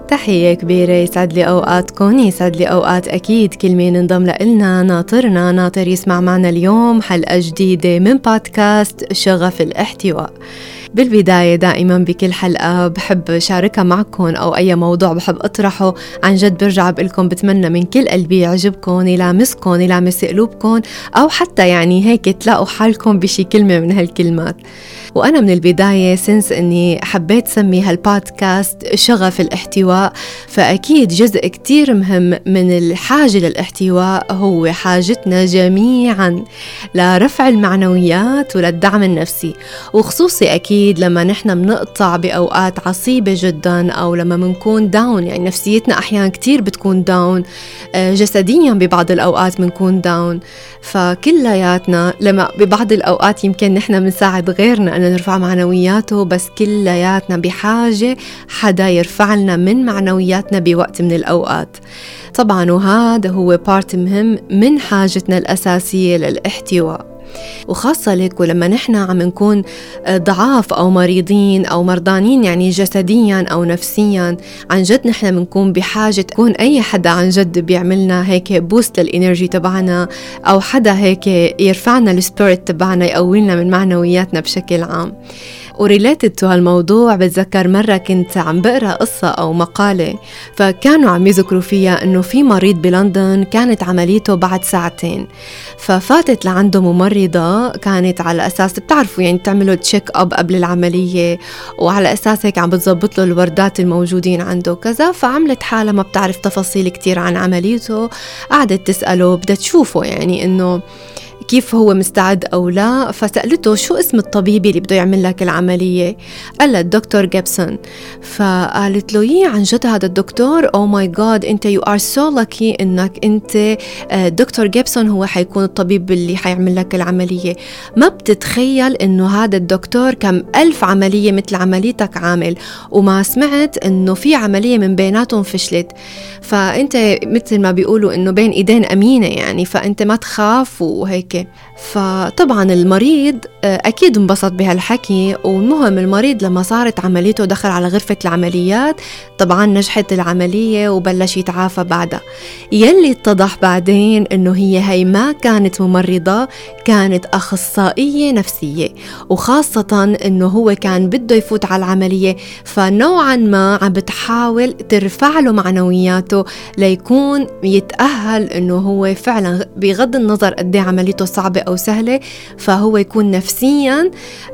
تحية كبيرة، يسعد لي أوقاتكم، يسعد لي أوقات أكيد كل مين انضم لنا. ناطر يسمع معنا اليوم حلقة جديدة من بودكاست شغف الاحتواء. بالبداية دائما بكل حلقة بحب شاركها معكم أو أي موضوع بحب أطرحه، عن جد برجع بقلكم بتمنى من كل قلبي يعجبكم، يلامس قلوبكم، أو حتى يعني هيك تلاقوا حالكم بشي كلمة من هالكلمات. وأنا من البداية سنس أني حبيت سمي هالبودكاست شغف الاحتواء، فأكيد جزء كتير مهم من الحاجة للاحتواء هو حاجتنا جميعا لرفع المعنويات وللدعم النفسي، وخصوصي أكيد لما نحن بنقطع بأوقات عصيبة جدا أو لما منكون داون، يعني نفسيتنا أحيانا كتير بتكون داون، جسديا ببعض الأوقات منكون داون. فكلياتنا لما ببعض الأوقات يمكن نحن بنساعد غيرنا أن نرفع معنوياته، بس كلياتنا بحاجة حدا يرفع لنا من معنوياتنا بوقت من الأوقات طبعا، وهذا هو بارت مهم من حاجتنا الأساسية للاحتواء. وخاصة لك ولما نحن عم نكون ضعاف أو مريضين أو مرضانين، يعني جسديا أو نفسيا، عن جد نحن بنكون بحاجة تكون أي حدا عن جد بيعملنا هيك بوست للإنرجي تبعنا، أو حدا هيك يرفعنا السبيريت تبعنا، يقوينا من معنوياتنا بشكل عام. وريليتد تو هالموضوع بتذكر مرة كنت عم بقرأ قصة أو مقالة، فكانوا عم يذكروا فيها أنه في مريض بلندن كانت عمليته بعد 2 ساعات، ففاتت لعنده ممرضة كانت على أساس بتعرفوا يعني تعملوا تشيك أب قبل العملية، وعلى أساس هيك عم بتزبط له الوردات الموجودين عنده كذا. فعملت حالة ما بتعرف تفاصيل كتير عن عمليته، قعدت تسأله، بدها تشوفه يعني أنه كيف هو مستعد أو لا. فسألته شو اسم الطبيب اللي بده يعمل لك العملية؟ قال لها الدكتور جيبسون. فقالت له عن جد هذا الدكتور؟ أو ماي جاد، أنت you are so lucky إنك أنت دكتور جيبسون هو حيكون الطبيب اللي حيعمل لك العملية. ما بتتخيل إنه هذا الدكتور كم 1000 عملية مثل عمليتك عامل، وما سمعت إنه في عملية من بيناتهم فشلت. فأنت مثل ما بيقولوا إنه بين إيدين أمينة يعني، فأنت ما تخاف وهيك. فطبعا المريض أكيد انبسط بهالحكي. والمهم المريض لما صارت عمليته دخل على غرفة العمليات، طبعا نجحت العملية وبلش يتعافى بعدها. يلي اتضح بعدين انه هي ما كانت ممرضة، كانت أخصائية نفسية، وخاصة انه هو كان بده يفوت على العملية، فنوعا ما عم بتحاول ترفع له معنوياته ليكون يتأهل انه هو فعلا بغض النظر قد ايه عمليته صعبة أو سهلة، فهو يكون نفسيا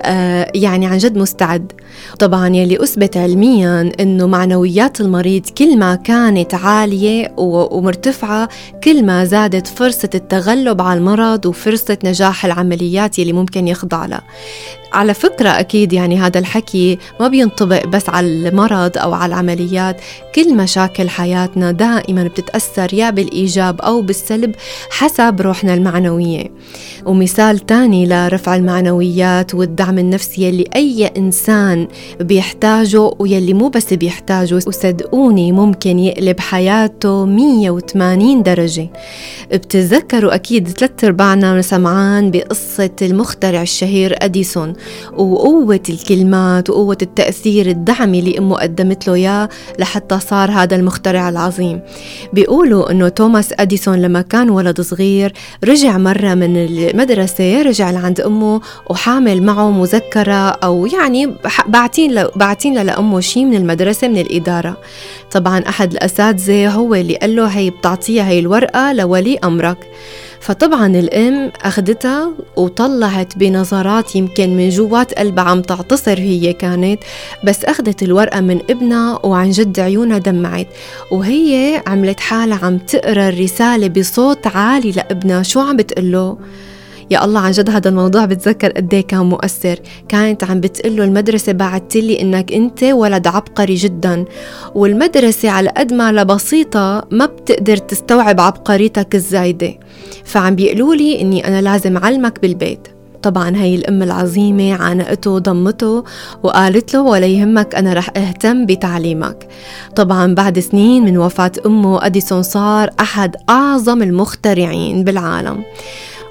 يعني عن جد مستعد. طبعا يلي أثبت علميا أنه معنويات المريض كل ما كانت عالية ومرتفعة، كل ما زادت فرصة التغلب على المرض وفرصة نجاح العمليات يلي ممكن يخضع لها. على فكرة أكيد يعني هذا الحكي ما بينطبق بس على المرض أو على العمليات، كل مشاكل حياتنا دائما بتتأثر يا بالإيجاب أو بالسلب حسب روحنا المعنوية. ومثال تاني لرفع المعنويات والدعم النفسي يلي أي إنسان بيحتاجه، ويلي مو بس بيحتاجه، وصدقوني ممكن يقلب حياته 180 درجة. بتذكروا أكيد 3/4 سمعان بقصة المخترع الشهير أديسون، وقوة الكلمات وقوة التأثير الدعمي اللي أمه قدمت له إياه لحتى صار هذا المخترع العظيم. بيقولوا أنه توماس أديسون لما كان ولد صغير رجع مرة من المدرسة، رجع لعند أمه وحامل معه مذكرة، أو يعني باعتين لأمه شيء من المدرسة من الإدارة. طبعا أحد الأساتذة هو اللي قال له هي بتعطيها هي الورقة لولي أمرك. فطبعا الأم أخذتها وطلعت بنظرات يمكن من جوات قلبها عم تعتصر، هي كانت بس أخذت الورقة من ابنها وعن جد عيونها دمعت، وهي عملت حالة عم تقرأ الرسالة بصوت عالي لابنها. شو عم بتقله؟ يا الله عن جد هذا الموضوع بتذكر قد ايه كان مؤثر. كانت عم بتقله المدرسة بعتلي انك انت ولد عبقري جدا، والمدرسة على قد ما لبسيطة ما بتقدر تستوعب عبقريتك الزايدة، فعم بيقولولي اني انا لازم علمك بالبيت. طبعا هاي الأم العظيمة عانقته وضمته وقالت له ولا يهمك أنا رح أهتم بتعليمك. طبعا بعد سنين من وفاة أمه أديسون صار أحد أعظم المخترعين بالعالم.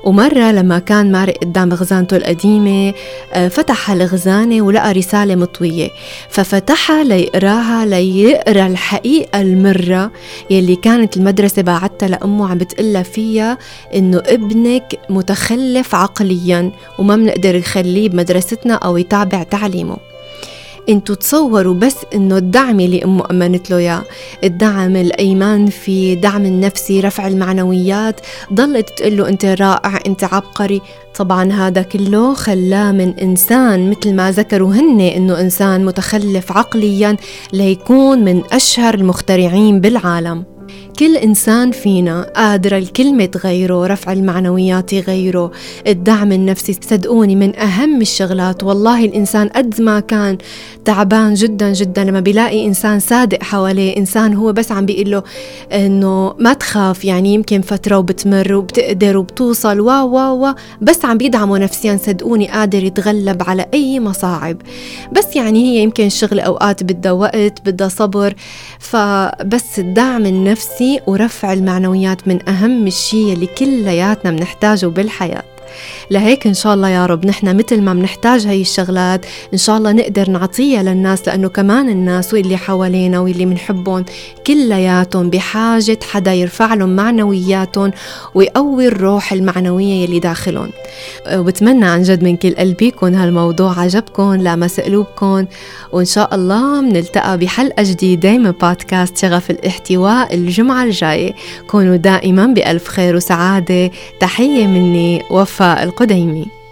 ومرة لما كان مارق قدام غزانته القديمة فتح الغزانة ولقى رسالة مطوية، ففتحها ليقرأ الحقيقة المرة يلي كانت المدرسة باعتها لأمه عم بتقلها فيها إنه ابنك متخلف عقليا وما بنقدر نخليه بمدرستنا أو يتابع تعليمه. انتوا تصوروا بس انه الدعم اللي امه امنت له اياه، الدعم، الايمان في دعم النفسي، رفع المعنويات، ضلت تقول له انت رائع، انت عبقري. طبعا هذا كله خلاه من انسان مثل ما ذكروا هن انه انسان متخلف عقليا ليكون من اشهر المخترعين بالعالم. كل إنسان فينا قادر الكلمة تغيره، رفع المعنويات يغيره، الدعم النفسي صدقوني من أهم الشغلات. والله الإنسان قد ما كان تعبان جدا جدا لما بيلاقي إنسان صادق حواليه، إنسان هو بس عم بيقول له إنه ما تخاف، يعني يمكن فترة وبتمر وبتقدر وبتوصل بس عم بيدعمه نفسيا، صدقوني قادر يتغلب على أي مصاعب. بس يعني هي يمكن الشغل أوقات بدها وقت، بدها صبر، فبس الدعم النفسي ورفع المعنويات من أهم الشيء اللي كلياتنا بنحتاجه بالحياة. لهيك إن شاء الله يا رب نحن مثل ما بنحتاج هاي الشغلات إن شاء الله نقدر نعطيها للناس، لأنه كمان الناس واللي حوالينا واللي منحبهم كلياتهم بحاجة حدا يرفع لهم معنوياتهم ويقوي الروح المعنوية اللي داخلهم. وبتمنى عن جد من كل قلبي يكون هالموضوع عجبكم، لامس قلوبكم، وإن شاء الله منلتقى بحلقة جديدة من بودكاست شغف الاحتواء الجمعة الجاية. كونوا دائما بألف خير وسعادة. تحية مني وفاء القديمي.